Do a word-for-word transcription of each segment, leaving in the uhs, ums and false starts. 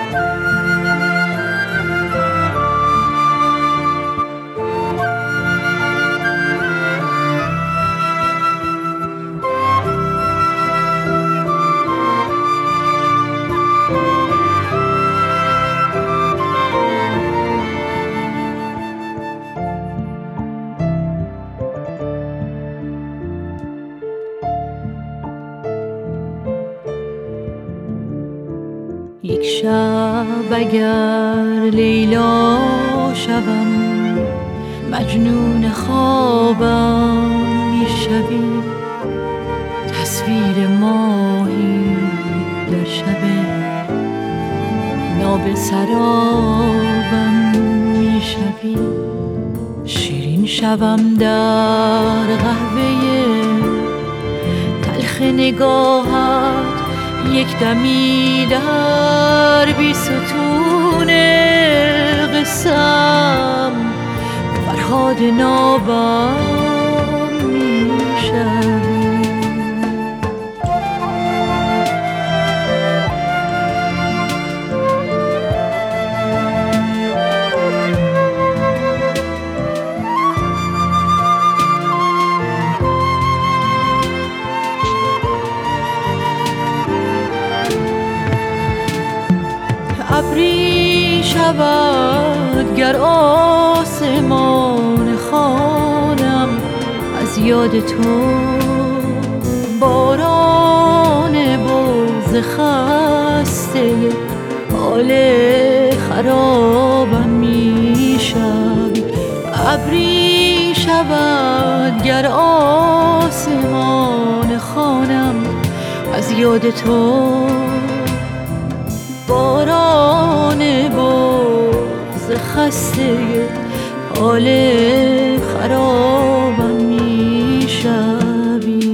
یک شب اگر لیلا شوم، مجنون خوابم میشوی، تصویر ماهی در شب ناب سرابم میشوی، شیرین شوم در قهوه تلخ نگاهت، یک دمی در بی ستون قسم فرهاد نابم میشوی. ابری شود گر آسمان خوانم از یاد تو، باران بغض خسته حال خرابم میشوی. ابری شود گر آسمان خوانم از یاد تو، باران بغض خسته حال خرابم میشوی.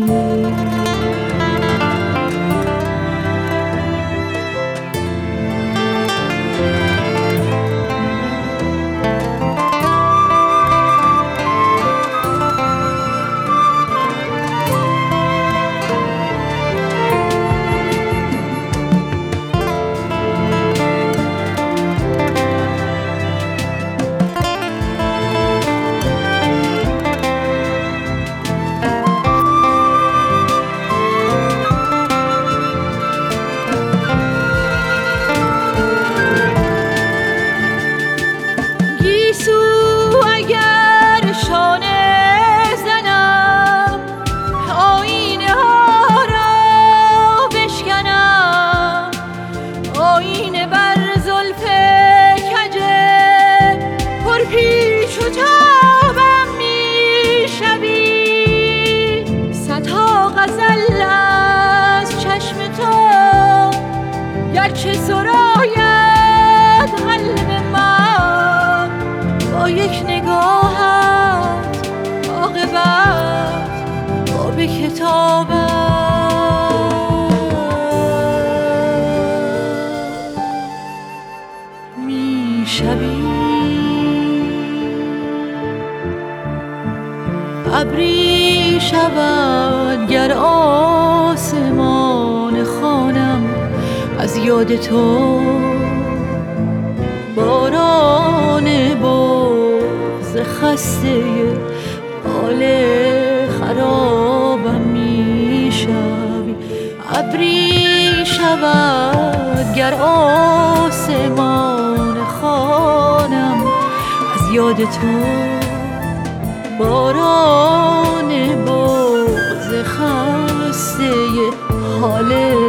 گرچه سراید قلب من با یک نگاهت، عاقبت با به کتابت میشوی. ابری شود گر آسمان خوانم از یاد تو، باران بغض خسته حال خرابم میشوی. ابری شود گر آسمان خوانم از یاد تو، باران بغض خسته حال